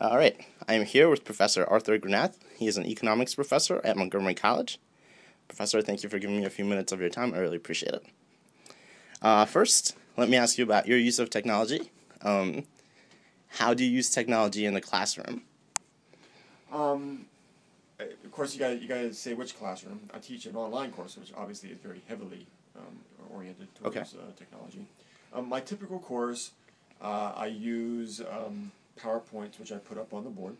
All right, I am here with Professor Arthur Granath. He is an economics professor at Montgomery College. Professor, thank you for giving me a few minutes of your time. I really appreciate it. First, let me ask you about your use of technology. How do you use technology in the classroom? Of course, you gotta say which classroom. I teach an online course, which obviously is very heavily oriented towards technology. My typical course, I use PowerPoint, which I put up on the board,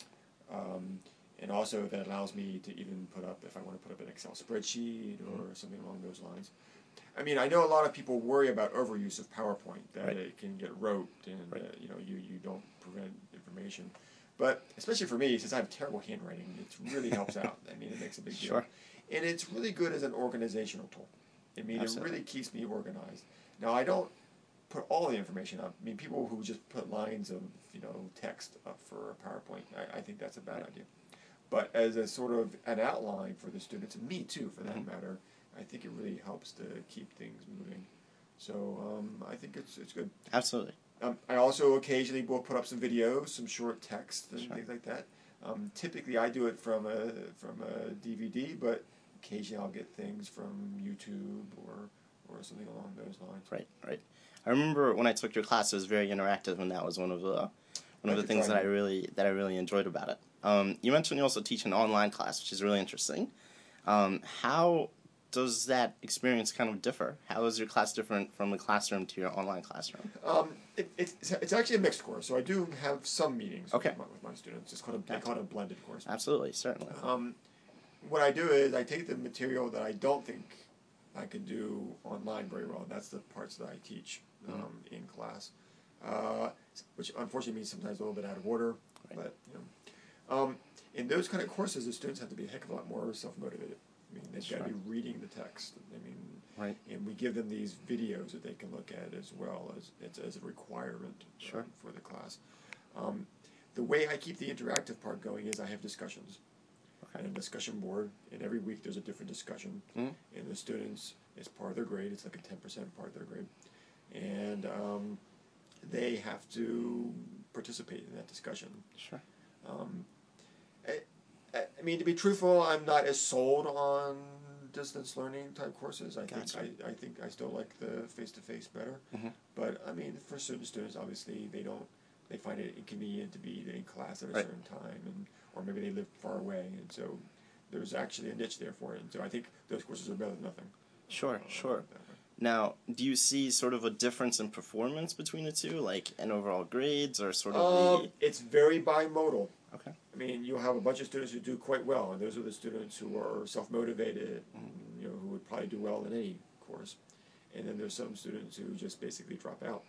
and also that allows me to even put up, if I want to put up an Excel spreadsheet or something along those lines. I mean, I know a lot of people worry about overuse of PowerPoint, that it can get rote and you don't prevent information. But especially for me, since I have terrible handwriting, it really helps out. I mean, it makes a big deal. And it's really good as an organizational tool. I mean, it really keeps me organized. Now, I don't put all the information up. I mean, people who just put lines of text up for a PowerPoint, I think that's a bad idea. But as a sort of an outline for the students, and me too, for that matter, I think it really helps to keep things moving. So I think it's good. Absolutely. I also occasionally will put up some videos, some short text, and things like that. Typically, I do it from a DVD, but occasionally I'll get things from YouTube or something along those lines. Right. I remember when I took your class, it was very interactive, and that was one of the things that I really enjoyed about it. You mentioned you also teach an online class, which is really interesting. How does that experience kind of differ? How is your class different from the classroom to your online classroom? It's actually a mixed course, so I do have some meetings with my students. They call it a blended course. Absolutely, certainly. What I do is I take the material that I don't think I can do online very well. That's the parts that I teach in class, which unfortunately means sometimes a little bit out of order. But in those kind of courses, the students have to be a heck of a lot more self-motivated. I mean, they've got to be reading the text. I mean, and we give them these videos that they can look at as well as a requirement for the class. The way I keep the interactive part going is I have discussions. And a discussion board, and every week there's a different discussion. And the students, it's part of their grade. It's like a 10% part of their grade, and they have to participate in that discussion. I mean, to be truthful, I'm not as sold on distance learning type courses. I think I still like the face-to-face better. But I mean, for certain students, obviously they find it inconvenient to be in class at a certain time, or maybe they live far away, and so there's actually a niche there for it. And so I think those courses are better than nothing. Sure. Now, do you see sort of a difference in performance between the two, like in overall grades, or sort of It's very bimodal. Okay. I mean, you'll have a bunch of students who do quite well, and those are the students who are self-motivated, who would probably do well in any course. And then there's some students who just basically drop out.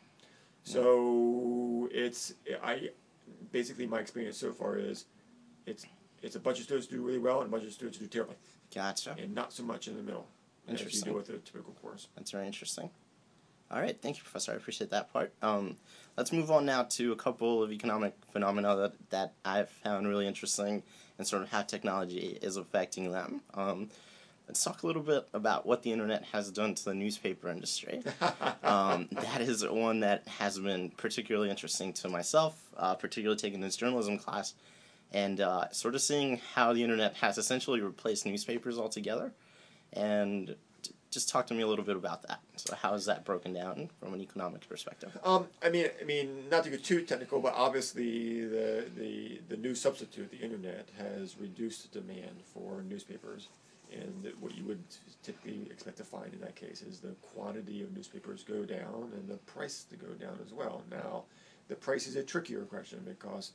So basically my experience so far is it's a bunch of students who do really well and a bunch of students who do terribly. Gotcha. And not so much in the middle as you do with a typical course. That's very interesting. All right, thank you, Professor. I appreciate that part. Let's move on now to a couple of economic phenomena that I've found really interesting and sort of how technology is affecting them. Let's talk a little bit about what the internet has done to the newspaper industry. That is one that has been particularly interesting to myself, particularly taking this journalism class, and sort of seeing how the internet has essentially replaced newspapers altogether. And just talk to me a little bit about that. So how is that broken down from an economics perspective? I mean, not to get too technical, but obviously the new substitute, the internet, has reduced the demand for newspapers. And what you would typically expect to find in that case is the quantity of newspapers go down and the price to go down as well. Now, the price is a trickier question because,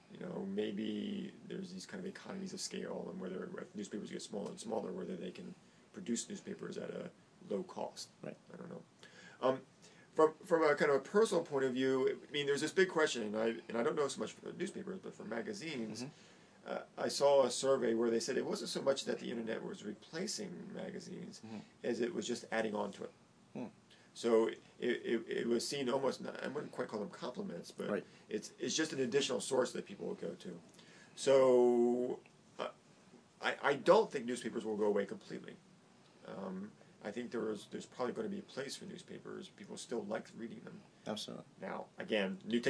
maybe there's these kind of economies of scale, and whether if newspapers get smaller and smaller, whether they can produce newspapers at a low cost. I don't know. From a kind of a personal point of view, I mean, there's this big question, and I don't know so much for newspapers, but for magazines. I saw a survey where they said it wasn't so much that the internet was replacing magazines as it was just adding on to it. So it was seen almost, I wouldn't quite call them compliments, but it's just an additional source that people will go to. So I don't think newspapers will go away completely. I think there's probably going to be a place for newspapers. People still like reading them. Absolutely. Now, again, new